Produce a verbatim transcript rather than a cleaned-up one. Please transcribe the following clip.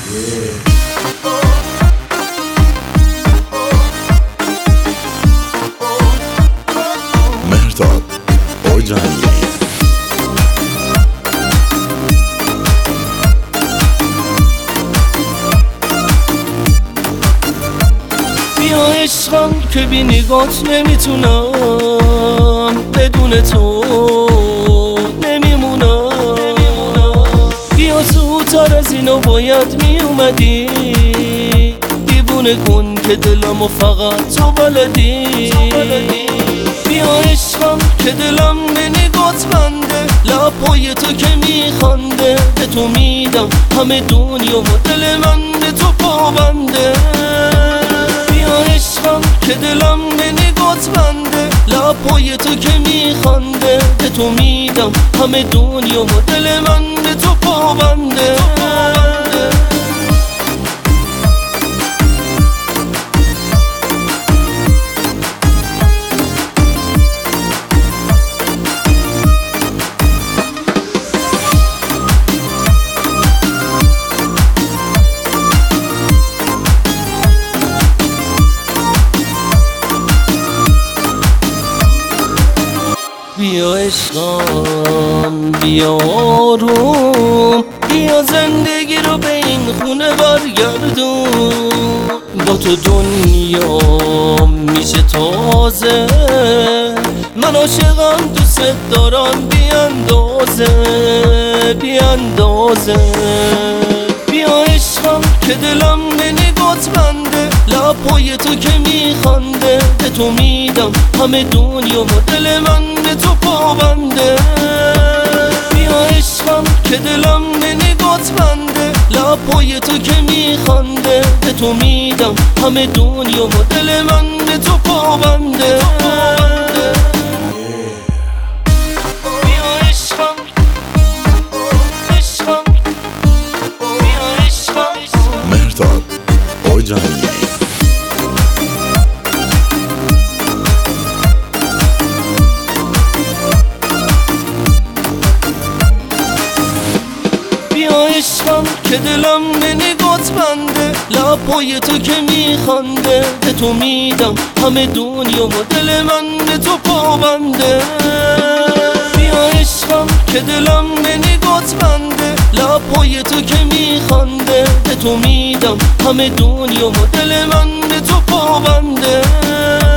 مهرداد اوجانی. بیا عشقم که بی نگات نمیتونم، بدون تو نمیمونم. بیا زودتر از اینو باید میومدی، دیوونه کن که دلمو فقط تو بلدی. بیا عشقم که دلم به نگات بنده، لبای تو که میخنده، به تو میدم همه دنیا و دل من به تو پابنده. بیا عشقم که دلم به نگات بنده، لبای تو که میخنده، به تو میدم همه دنیا و دل من به تو پابنده. بیا عشقم بیا آروم، بیا زندگی رو به این خونه برگردون. با تو دنیا میشه تازه، من عاشقم دوست دارم بی اندازه بی اندازه. بیا عشقم که دلم به نگات بنده، لبای تو که میخنده، به تو میدم همه دنیا و دل من به تو پابنده. بیا عشقم که دلم به نگات بنده، لبای تو که میخنده، به تو میدم همه دنیا و دل من به تو پابنده. مهرداد اوجانی. بیا عشقم که دلم به نگات بنده، لبای تو که میخنده، به تو میدم همه دنیا و دل من به تو پابنده. بیا عشقم که دلم به نگات بنده، لبای تو که میخنده، به تو میدم همه دنیا و دل من به تو پابنده.